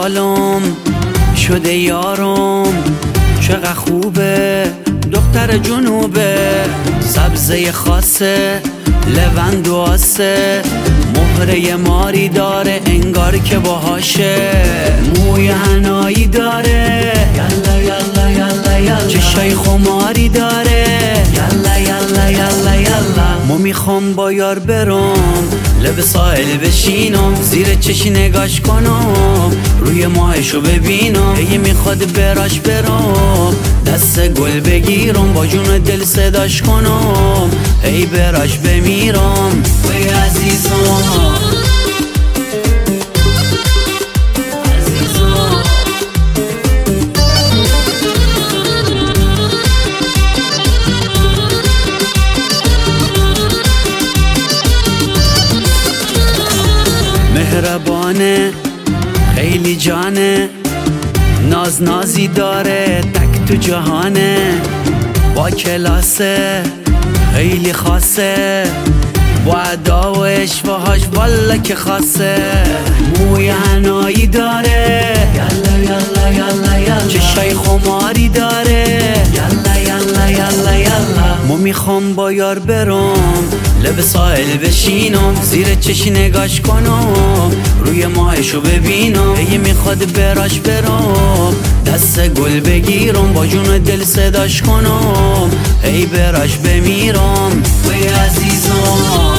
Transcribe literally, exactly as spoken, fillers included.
حالم شده یارم، چقدر خوبه دختر جنوبه، سبزه خاصه لوند و آسه، مهره ماری داره انگار که باهاشه، موی هنایی داره یلا یلا یلا یلا، چشای خماری داره یلا یلا یلا یلا. ما میخوام با یار برم لب ساحل بشینم، زیر چشی نگاش کنم، روی ماهشو ببینم، هی میخواد براش برم، دست گل بگیرم، با جون دل صداش کنم، هی براش بمیرم وی عزیزم. مهربانه خیلی جانه، ناز نازی داره تک تو جهانه، با کلاسه خیلی خاصه، با ادا و اشوهاش والا که خاصه، موی هنایی داره یلا یلا یلا یلا، چشای خماری داره یلا یلا یلا یلا. ما میخوام با یار برم لب ساحل بشینم، زیر چشی نگاش کنم، روی ماهشو ببینم، هی میخواد براش برم، دست گل بگیرم، با جون دل صداش کنم، هی براش بمیرم وی عزیزم.